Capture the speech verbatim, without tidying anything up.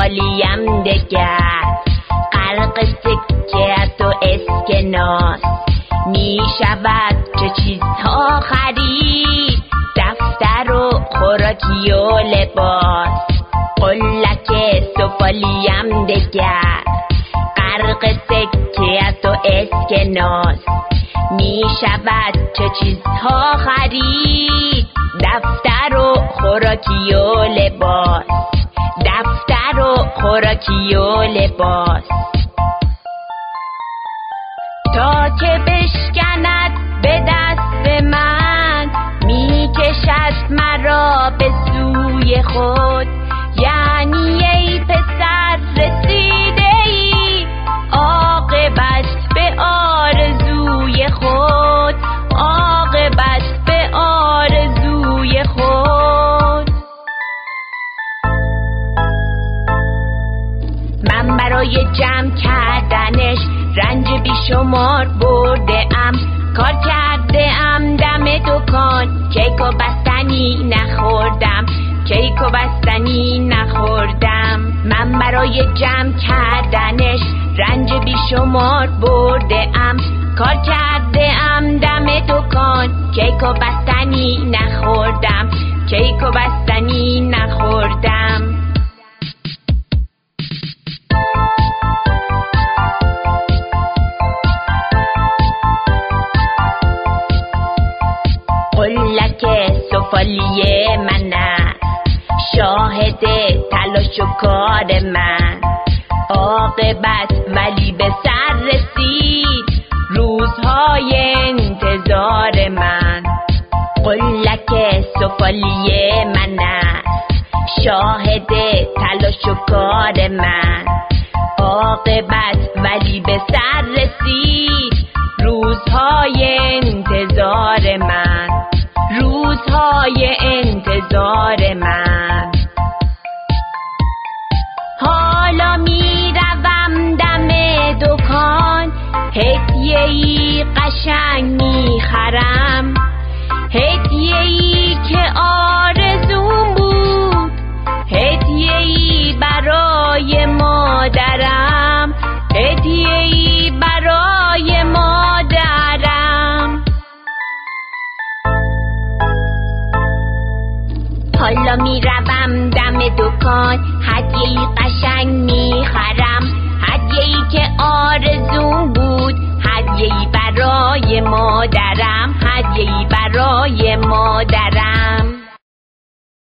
سفالیم دگر، غرق سکه و اسکناس. می شود چه چیزها خرید، دفتر و خوراکی و لباس. قلک سفالیم دگر، غرق سکه و اسکناس. می شود چه چیزها خرید، دفتر و خوراکی و لباس. دفتر و خوراکی و لباس. تا که بشکند به دست من، می کشد مرا به سوی خود. یعنی ای پسر رسیده ای، عاقبت به آرزوی خود. عاقبت به آرزوی خود. من برای جمع کردنش رنج بیشمار برده ام. کار کرده ام دم دکان، کیک و بستنی نخوردم. کیک و بستنی نخوردم. من برای جمع کردنش رنج بیشمار برده ام. کار کرده ام دم دکان، کیک و بستنی نخوردم. کیک و بستنی نخوردم. قلک سفالی من است، شاهد تلاش و کار من. عاقبت ولی به سر رسید، روزهای انتظار من. قلک سفالی من است، شاهد تلاش و کار من. عاقبت ولی به سر رسید، روزهای انتظار من. روزهای انتظار من. حالا می روم دم دکان، هدیه‌ای قشنگ می خرم. هدیه‌ای که آرزوم بود، هدیه‌ای برای مادرم. هدیه‌ای برای مادرم. حالا می روم دم دکان، هدیه‌ای قشنگ می خرم. هدیه‌ای که آرزوم بود، هدیه‌ای برای مادرم.